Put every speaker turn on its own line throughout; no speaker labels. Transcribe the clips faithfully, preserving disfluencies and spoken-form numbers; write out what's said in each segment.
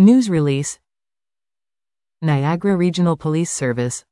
News release. Niagara Regional Police Service.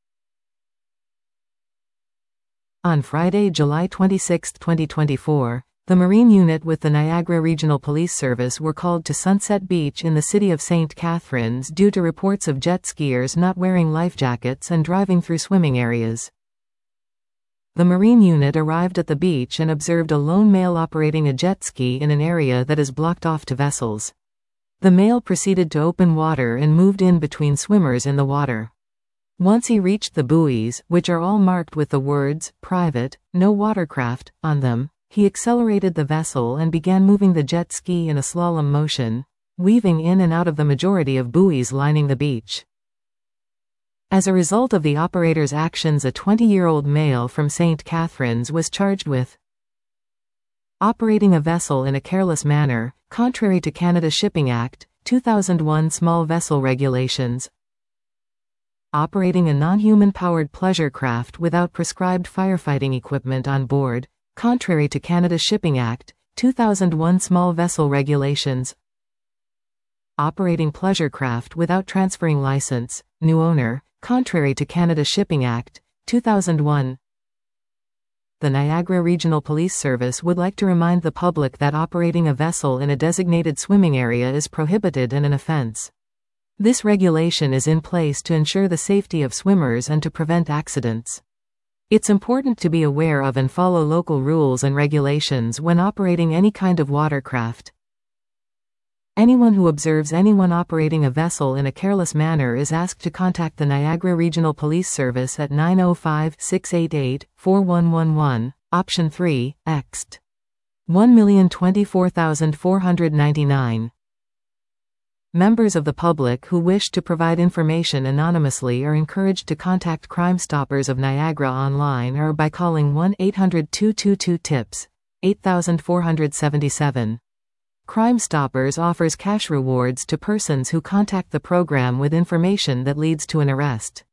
On Friday, July twenty-sixth, twenty twenty-four, the Marine Unit with the Niagara Regional Police Service were called to Sunset Beach in the city of Saint Catharines due to reports of jet skiers not wearing life jackets and driving through swimming areas. The Marine Unit arrived at the beach and observed a lone male operating a jet ski in an area that is blocked off to vessels. The male proceeded to open water and moved in between swimmers in the water. Once he reached the buoys, which are all marked with the words, "Private, no watercraft," on them, he accelerated the vessel and began moving the jet ski in a slalom motion, weaving in and out of the majority of buoys lining the beach. As a result of the operator's actions, a twenty-year-old male from Saint Catharines was charged with operating a vessel in a careless manner, contrary to Canada Shipping Act, two thousand one Small Vessel Regulations, operating a non-human-powered pleasure craft without prescribed firefighting equipment on board, contrary to Canada Shipping Act, two thousand one Small Vessel Regulations, operating pleasure craft without transferring license, new owner, contrary to Canada Shipping Act, two thousand one. The Niagara Regional Police Service would like to remind the public that operating a vessel in a designated swimming area is prohibited and an offense. This regulation is in place to ensure the safety of swimmers and to prevent accidents. It's important to be aware of and follow local rules and regulations when operating any kind of watercraft. Anyone who observes anyone operating a vessel in a careless manner is asked to contact the Niagara Regional Police Service at nine oh five, six eight eight, four one one one, option three, X T. one million twenty-four thousand four hundred ninety-nine. Members of the public who wish to provide information anonymously are encouraged to contact Crime Stoppers of Niagara online or by calling one eight hundred, two two two, TIPS, eight four seven seven. Crime Stoppers offers cash rewards to persons who contact the program with information that leads to an arrest.